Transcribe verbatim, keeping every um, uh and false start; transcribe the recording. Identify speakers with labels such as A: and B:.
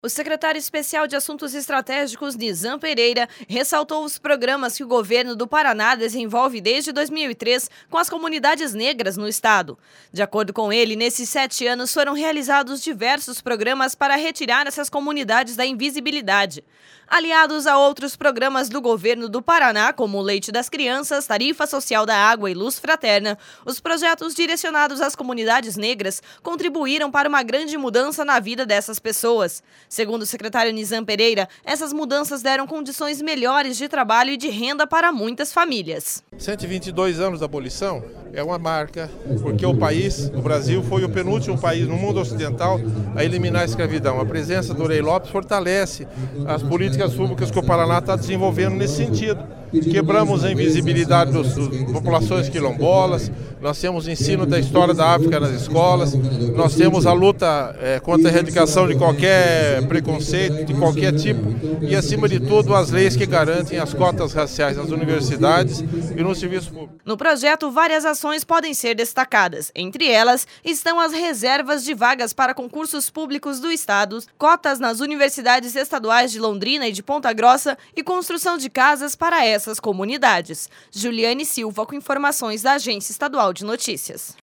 A: O secretário especial de Assuntos Estratégicos, Nizam Pereira, ressaltou os programas que o governo do Paraná desenvolve desde dois mil e três com as comunidades negras no estado. De acordo com ele, nesses sete anos foram realizados diversos programas para retirar essas comunidades da invisibilidade. Aliados a outros programas do governo do Paraná, como o Leite das Crianças, Tarifa Social da Água e Luz Fraterna, os projetos direcionados às comunidades negras contribuíram para uma grande mudança na vida dessas pessoas. Segundo o secretário Nizam Pereira, essas mudanças deram condições melhores de trabalho e de renda para muitas famílias.
B: cento e vinte e dois anos da abolição é uma marca, porque o país, o Brasil, foi o penúltimo país no mundo ocidental a eliminar a escravidão. A presença do Rei Lopes fortalece as políticas públicas que o Paraná está desenvolvendo nesse sentido. Quebramos a invisibilidade das populações quilombolas, nós temos ensino da história da África nas escolas, nós temos a luta é, contra a erradicação de qualquer preconceito, de qualquer tipo, e acima de tudo as leis que garantem as cotas raciais nas universidades e no serviço público.
A: No projeto, várias ações podem ser destacadas. Entre elas estão as reservas de vagas para concursos públicos do estado, cotas nas universidades estaduais de Londrina e de Ponta Grossa e construção de casas para essas comunidades. Juliane Silva com informações da Agência Estadual de Notícias.